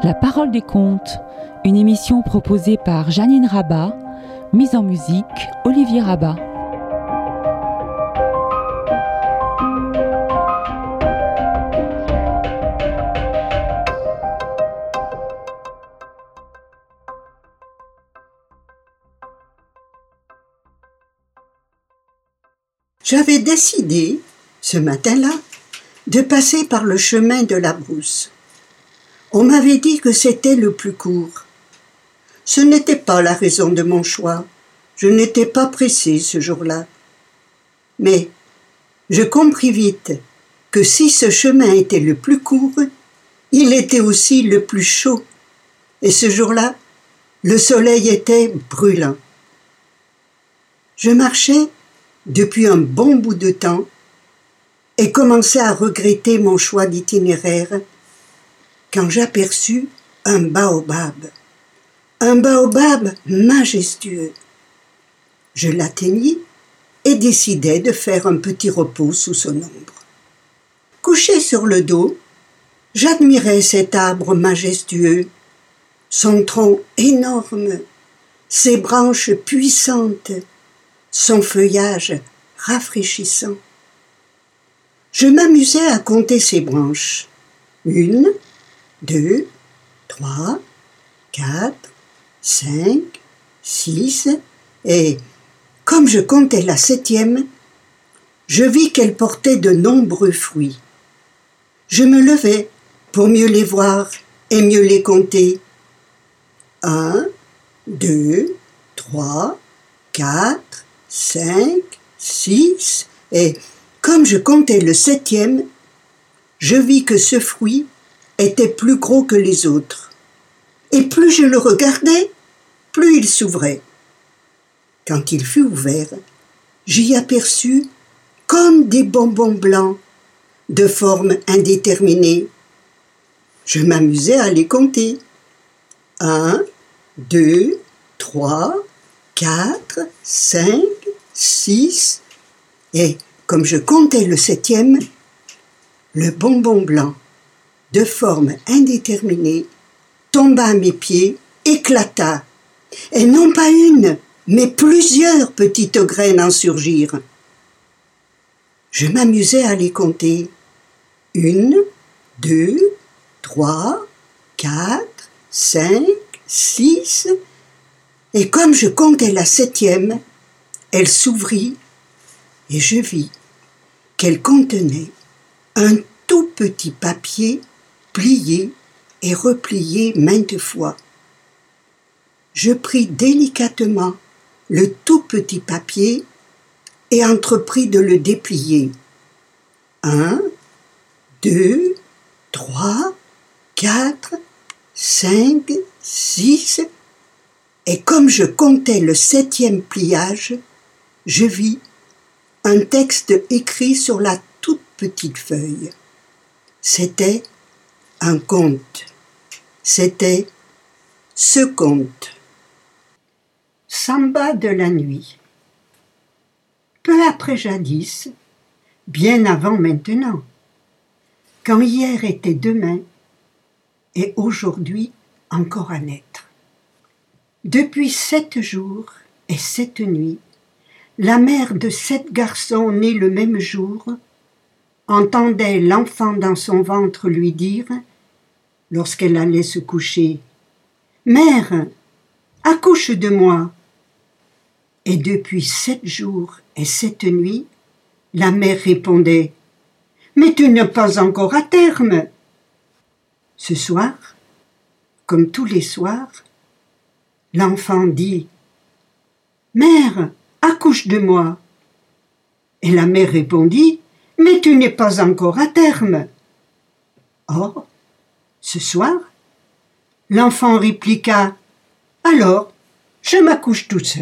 La parole des contes, une émission proposée par Janine Rabat, mise en musique Olivier Rabat. J'avais décidé, ce matin-là, de passer par le chemin de la brousse. On m'avait dit que c'était le plus court. Ce n'était pas la raison de mon choix. Je n'étais pas pressée ce jour-là. Mais je compris vite que si ce chemin était le plus court, il était aussi le plus chaud. Et ce jour-là, le soleil était brûlant. Je marchais depuis un bon bout de temps et commençais à regretter mon choix d'itinéraire quand j'aperçus un baobab majestueux. Je l'atteignis et décidai de faire un petit repos sous son ombre. Couché sur le dos, j'admirais cet arbre majestueux, son tronc énorme, ses branches puissantes, son feuillage rafraîchissant. Je m'amusais à compter ses branches. 1, 2, 3, 4, 5, 6, et comme je comptais la 7e, je vis qu'elle portait de nombreux fruits. Je me levai pour mieux les voir et mieux les compter. 1, 2, 3, 4, 5, 6, et comme je comptais le 7e, je vis que ce fruit était plus gros que les autres. Et plus je le regardais, plus il s'ouvrait. Quand il fut ouvert, j'y aperçus comme des bonbons blancs, de forme indéterminée. Je m'amusais à les compter. 1, 2, 3, 4, 5, 6, et comme je comptais le 7e, le bonbon blanc, de forme indéterminée, tomba à mes pieds, éclata, et non pas une, mais plusieurs petites graines en surgirent. Je m'amusais à les compter. 1, 2, 3, 4, 5, 6, et comme je comptais la 7e, elle s'ouvrit et je vis qu'elle contenait un tout petit papier plié et replié maintes fois. Je pris délicatement le tout petit papier et entrepris de le déplier. 1, 2, 3, 4, 5, 6, et comme je comptais le 7e pliage, je vis un texte écrit sur la toute petite feuille. C'était un conte. C'était ce conte. Samba de la nuit. Peu après jadis, bien avant maintenant, quand hier était demain et aujourd'hui encore à naître. Depuis 7 jours et 7 nuits, la mère de 7 garçons nés le même jour entendait l'enfant dans son ventre lui dire, lorsqu'elle allait se coucher, « Mère, accouche de moi !» Et depuis 7 jours et 7 nuits, la mère répondait, « Mais tu n'es pas encore à terme !» Ce soir, comme tous les soirs, l'enfant dit, « Mère, accouche de moi !» Et la mère répondit, « Mais tu n'es pas encore à terme !» Or, ce soir, l'enfant répliqua, « Alors, je m'accouche tout seul. »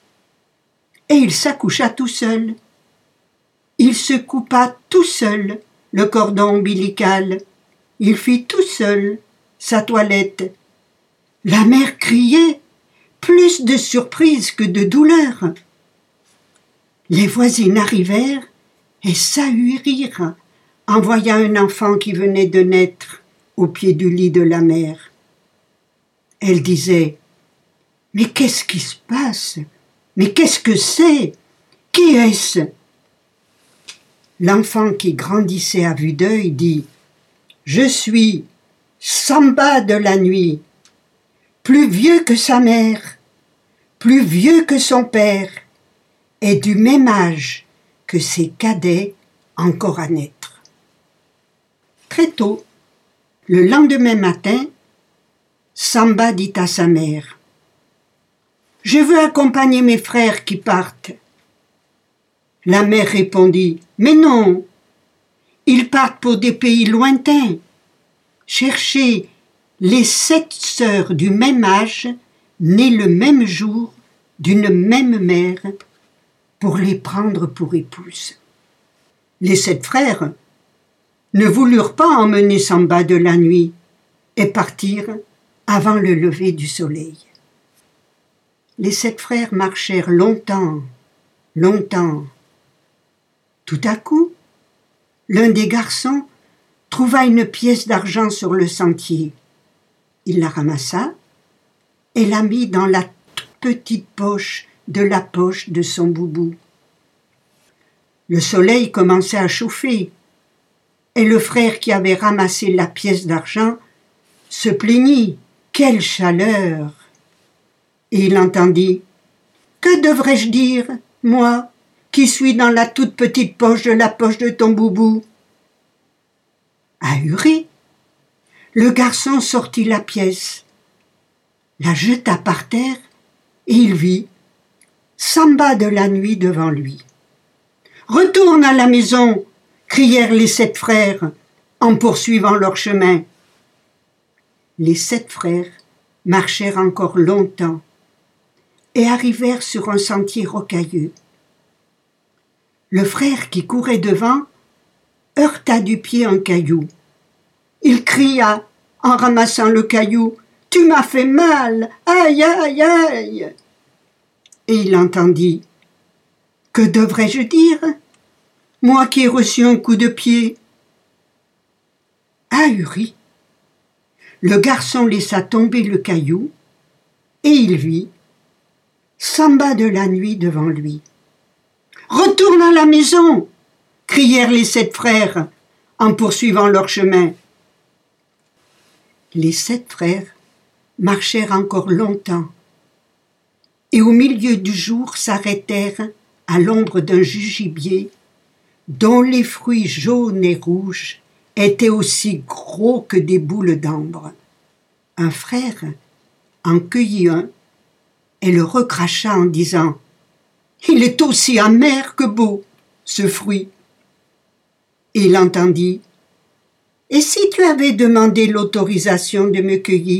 Et il s'accoucha tout seul. Il se coupa tout seul le cordon ombilical. Il fit tout seul sa toilette. La mère criait, plus de surprise que de douleur. Les voisines arrivèrent et s'ahurirent en voyant un enfant qui venait de naître. au pied du lit de la mère. Elle disait « Mais qu'est-ce qui se passe? Mais qu'est-ce que c'est? Qui est-ce » L'enfant qui grandissait à vue d'œil dit « Je suis Samba de la nuit, plus vieux que sa mère, plus vieux que son père, et du même âge que ses cadets encore à naître. » Très tôt, le lendemain matin, Samba dit à sa mère « Je veux accompagner mes frères qui partent. » La mère répondit « Mais non, ils partent pour des pays lointains. Cherchez les 7 sœurs du même âge, nées le même jour, d'une même mère, pour les prendre pour épouses. » Les 7 frères ne voulurent pas emmener Samba de la nuit et partirent avant le lever du soleil. Les 7 frères marchèrent longtemps, longtemps. Tout à coup, l'un des garçons trouva une pièce d'argent sur le sentier. Il la ramassa et la mit dans la toute petite poche de la poche de son boubou. Le soleil commençait à chauffer et le frère qui avait ramassé la pièce d'argent se plaignit. Quelle chaleur! Et il entendit « Que devrais-je dire, moi, qui suis dans la toute petite poche de la poche de ton boubou ?» Ahuri, le garçon sortit la pièce, la jeta par terre et il vit Samba de la nuit devant lui. « Retourne à la maison !» crièrent les 7 frères en poursuivant leur chemin. Les 7 frères marchèrent encore longtemps et arrivèrent sur un sentier rocailleux. Le frère qui courait devant heurta du pied un caillou. Il cria en ramassant le caillou « Tu m'as fait mal, aïe, aïe, aïe !» Et il entendit « Que devrais-je dire, moi qui ai reçu un coup de pied ?» Ahuri, le garçon laissa tomber le caillou et il vit Samba de la nuit devant lui. « Retourne à la maison !» crièrent les 7 frères en poursuivant leur chemin. Les 7 frères marchèrent encore longtemps et au milieu du jour s'arrêtèrent à l'ombre d'un jugibier dont les fruits jaunes et rouges étaient aussi gros que des boules d'ambre. Un frère en cueillit un et le recracha en disant « Il est aussi amer que beau, ce fruit. » Et il entendit « Et si tu avais demandé l'autorisation de me cueillir ?»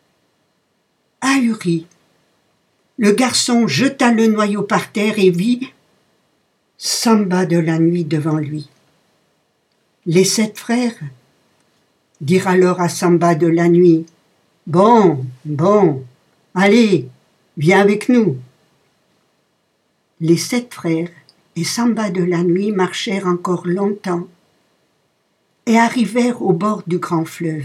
Ahuri, le garçon jeta le noyau par terre et vit Samba de la nuit devant lui. Les 7 frères dirent alors à Samba de la nuit « Bon, allez, viens avec nous. » Les 7 frères et Samba de la nuit marchèrent encore longtemps et arrivèrent au bord du grand fleuve.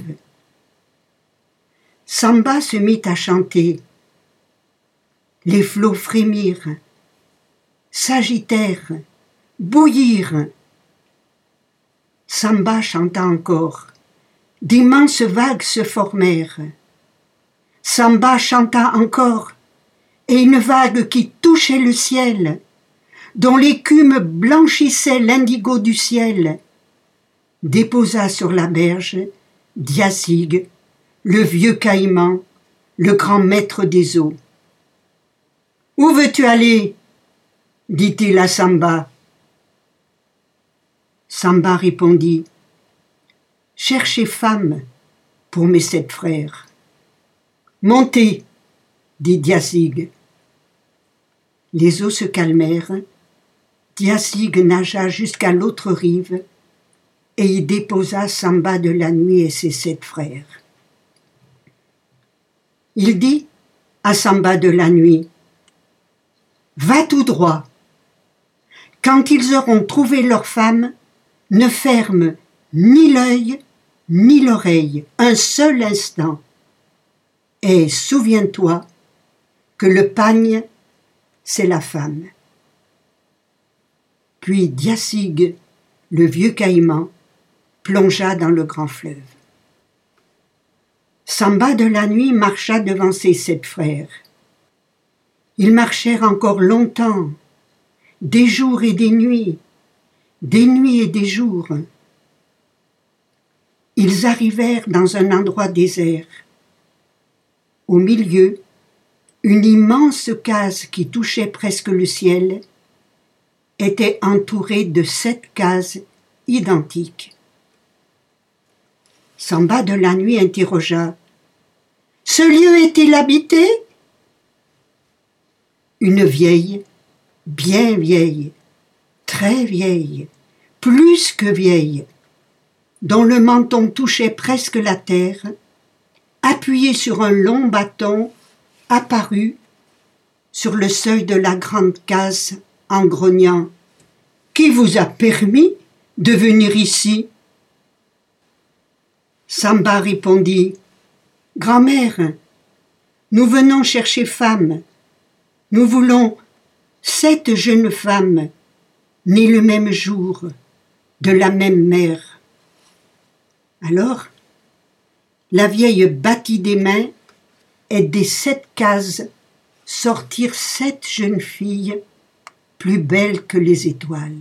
Samba se mit à chanter. Les flots frémirent, s'agitèrent, bouillirent. Samba chanta encore. D'immenses vagues se formèrent. Samba chanta encore, et une vague qui touchait le ciel, dont l'écume blanchissait l'indigo du ciel, déposa sur la berge Diazig, le vieux caïman, le grand maître des eaux. « Où veux-tu aller ?» dit-il à Samba. Samba répondit « Cherchez femme pour mes 7 frères. »« Montez !» dit Diazig. Les eaux se calmèrent. Diazig nagea jusqu'à l'autre rive et y déposa Samba de la nuit et ses 7 frères. Il dit à Samba de la nuit « Va tout droit. Quand ils auront trouvé leur femme, ne ferme ni l'œil ni l'oreille un seul instant. Et souviens-toi que le pagne, c'est la femme. Puis Diassig, le vieux caïman, plongea dans le grand fleuve. Samba de la nuit marcha devant ses 7 frères. Ils marchèrent encore longtemps, des jours et des nuits et des jours. Ils arrivèrent dans un endroit désert. Au milieu, une immense case qui touchait presque le ciel était entourée de 7 cases identiques. Samba de la nuit interrogea: « Ce lieu est-il habité ?» Une vieille, bien vieille, très vieille, plus que vieille, dont le menton touchait presque la terre, appuyée sur un long bâton, apparut sur le seuil de la grande case en grognant: « Qui vous a permis de venir ici ?» Samba répondit: « Grand-mère, nous venons chercher femme. Nous voulons 7 jeunes femmes, nées le même jour, de la même mère. » Alors, la vieille battit des mains et des 7 cases sortirent 7 jeunes filles plus belles que les étoiles.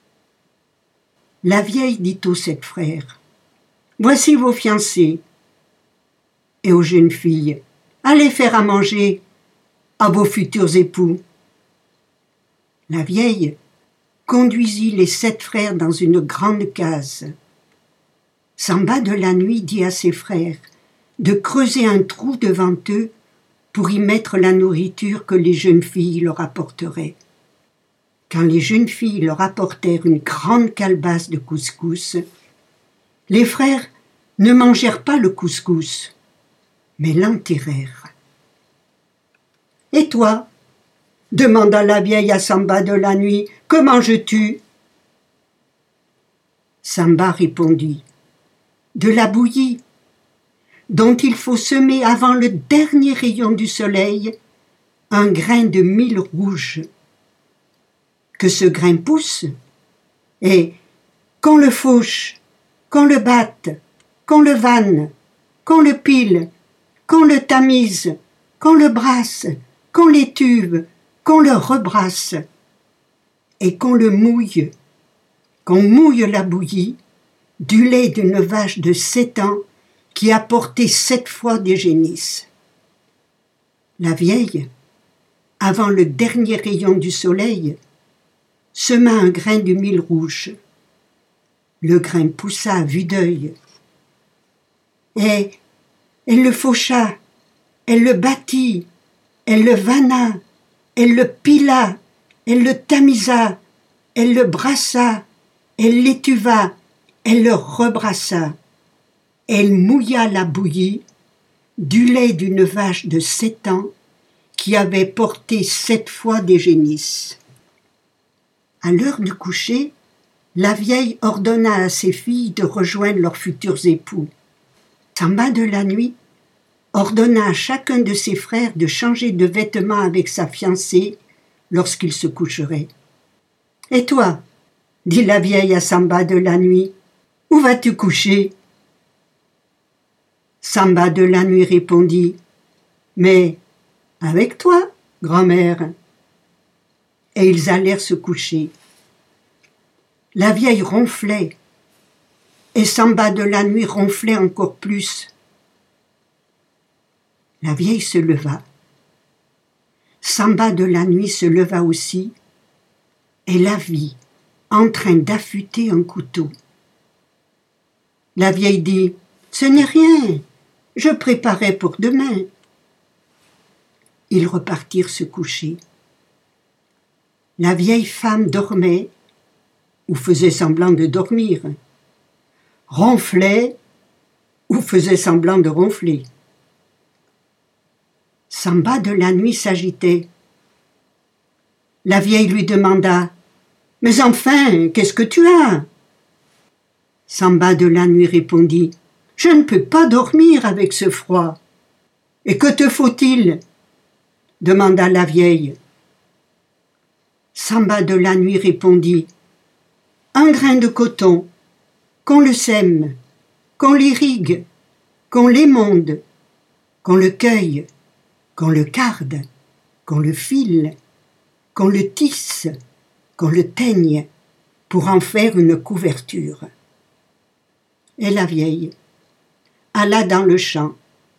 La vieille dit aux 7 frères: « Voici vos fiancés. » Et aux jeunes filles: « Allez faire à manger à vos futurs époux. » La vieille conduisit les 7 frères dans une grande case. Samba de la nuit dit à ses frères de creuser un trou devant eux pour y mettre la nourriture que les jeunes filles leur apporteraient. Quand les jeunes filles leur apportèrent une grande calebasse de couscous, les frères ne mangèrent pas le couscous, mais l'enterrèrent. « Et toi ?» demanda la vieille à Samba de la nuit. « Que manges-tu » Samba répondit: « De la bouillie, dont il faut semer avant le dernier rayon du soleil un grain de mil rouge. Que ce grain pousse, et qu'on le fauche, qu'on le batte, qu'on le vanne, qu'on le pile, qu'on le tamise, qu'on le brasse, qu'on l'étuve, qu'on le rebrasse, et qu'on le mouille, qu'on mouille la bouillie du lait d'une vache de 7 ans qui a porté 7 fois des génisses. » La vieille, avant le dernier rayon du soleil, sema un grain de mil rouge. Le grain poussa à vue d'œil. Et elle le faucha, elle le battit, elle le vanna, elle le pila, elle le tamisa, elle le brassa, elle l'étuva, elle le rebrassa. Elle mouilla la bouillie du lait d'une vache de 7 ans qui avait porté 7 fois des génisses. À l'heure du coucher, la vieille ordonna à ses filles de rejoindre leurs futurs époux. Samba de la nuit ordonna à chacun de ses frères de changer de vêtements avec sa fiancée lorsqu'il se coucherait. « Et toi ?» dit la vieille à Samba de la nuit. « Où vas-tu coucher ?» Samba de la nuit répondit: « Mais avec toi, grand-mère. » Et ils allèrent se coucher. La vieille ronflait, et Samba de la nuit ronflait encore plus. La vieille se leva. Samba de la nuit se leva aussi, et la vit en train d'affûter un couteau. La vieille dit: « Ce n'est rien, je préparais pour demain. » Ils repartirent se coucher. La vieille femme dormait, ou faisait semblant de dormir, ronflait, ou faisait semblant de ronfler. Samba de la nuit s'agitait. La vieille lui demanda: « Mais enfin, qu'est-ce que tu as ?» Samba de la nuit répondit: Je ne peux pas dormir avec ce froid. »« Et que te faut-il » demanda la vieille. Samba de la nuit répondit : « Un grain de coton, qu'on le sème, qu'on l'irrigue, qu'on l'émonde, qu'on le cueille, qu'on le carde, qu'on le file, qu'on le tisse, qu'on le teigne, pour en faire une couverture. » Et la vieille alla dans le champ,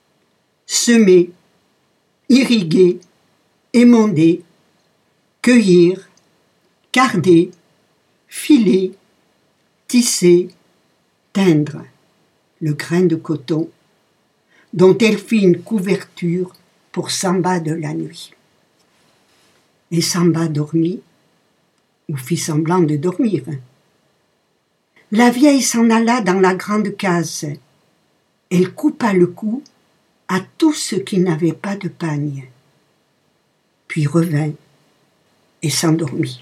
semer, irriguer, émonder, cueillir, carder, filer, tisser, teindre le grain de coton, dont elle fit une couverture pour Samba de la nuit. Et Samba dormit, ou fit semblant de dormir. La vieille s'en alla dans la grande case. Elle coupa le cou à tous ceux qui n'avaient pas de pagne, puis revint et s'endormit.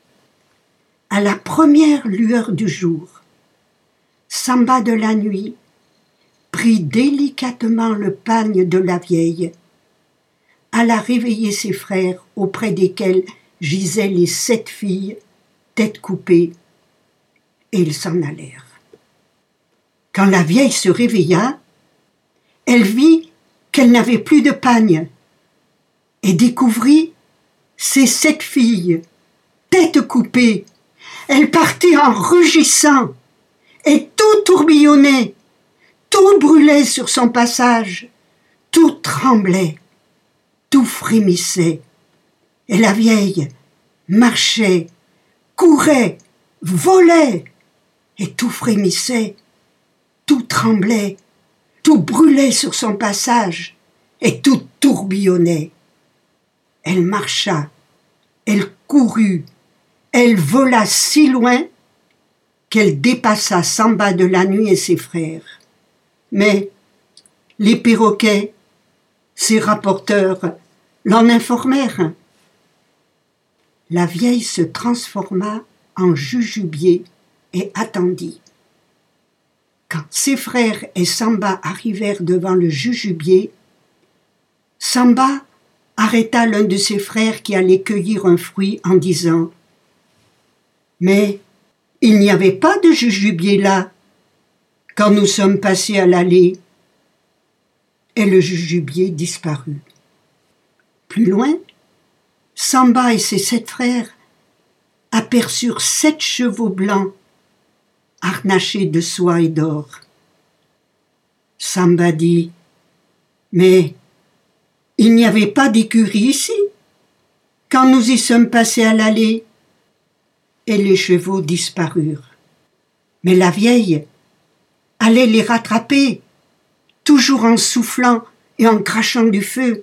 À la première lueur du jour, Samba de la nuit prit délicatement le pagne de la vieille, alla réveiller ses frères auprès desquels gisaient les 7 filles, tête coupée, et ils s'en allèrent. Quand la vieille se réveilla, elle vit qu'elle n'avait plus de pagne et découvrit ses 7 filles, tête coupée. Elle partit en rugissant et tout tourbillonnait, tout brûlait sur son passage, tout tremblait, tout frémissait. Et la vieille marchait, courait, volait, et tout frémissait, tout tremblait, tout brûlait sur son passage, et tout tourbillonnait. Elle marcha, elle courut, elle vola si loin qu'elle dépassa Samba de la nuit et ses frères. Mais les perroquets, ses rapporteurs, l'en informèrent. La vieille se transforma en jujubier et attendit. Quand ses frères et Samba arrivèrent devant le jujubier, Samba arrêta l'un de ses frères qui allait cueillir un fruit en disant : « Mais il n'y avait pas de jujubier là quand nous sommes passés à l'allée. » Et le jujubier disparut. Plus loin, Samba et ses 7 frères aperçurent 7 chevaux blancs harnachés de soie et d'or. Samba dit : « Mais il n'y avait pas d'écurie ici quand nous y sommes passés à l'allée. » Et les chevaux disparurent. Mais la vieille allait les rattraper, toujours en soufflant et en crachant du feu.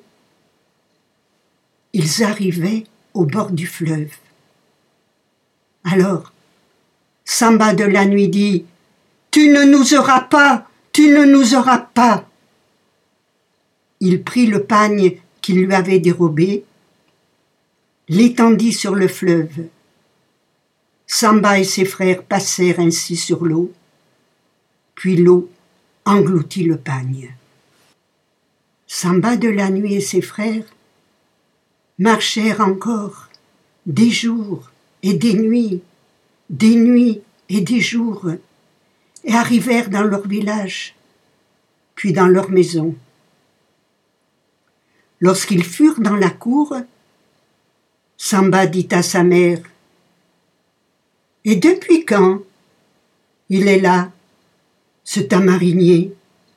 Ils arrivaient au bord du fleuve. Alors, Samba de la nuit dit : « Tu ne nous auras pas, tu ne nous auras pas. » Il prit le pagne qu'il lui avait dérobé, l'étendit sur le fleuve. Samba et ses frères passèrent ainsi sur l'eau, puis l'eau engloutit le pagne. Samba de la nuit et ses frères marchèrent encore des jours et des nuits et des jours, et arrivèrent dans leur village, puis dans leur maison. Lorsqu'ils furent dans la cour, Samba dit à sa mère : « Et depuis quand il est là, ce tamarinier ?»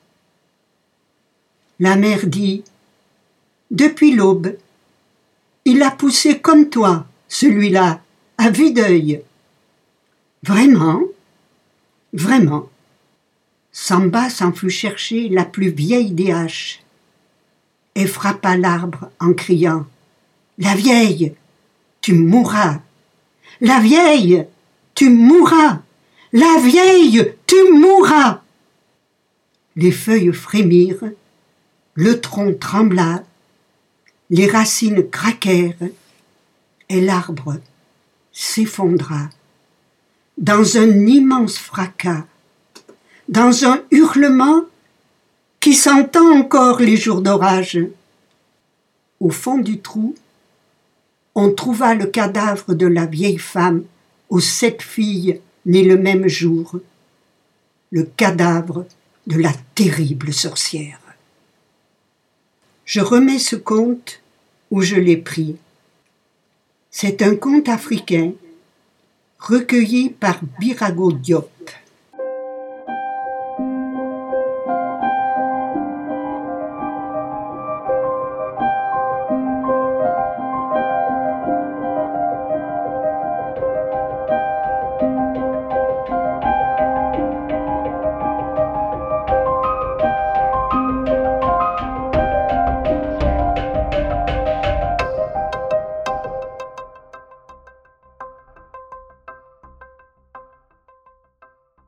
La mère dit : « Depuis l'aube. Il a poussé comme toi, celui-là, à vue d'œil. » « Vraiment ? Vraiment. » Samba s'en fut chercher la plus vieille des haches et frappa l'arbre en criant : « La vieille, tu mourras ! La vieille, tu mourras ! La vieille, tu mourras !» Les feuilles frémirent, le tronc trembla, les racines craquèrent, et l'arbre s'effondra dans un immense fracas, dans un hurlement qui s'entend encore les jours d'orage. Au fond du trou, on trouva le cadavre de la vieille femme aux 7 filles nées le même jour, le cadavre de la terrible sorcière. Je remets ce conte où je l'ai pris. C'est un conte africain recueilli par Birago Diop.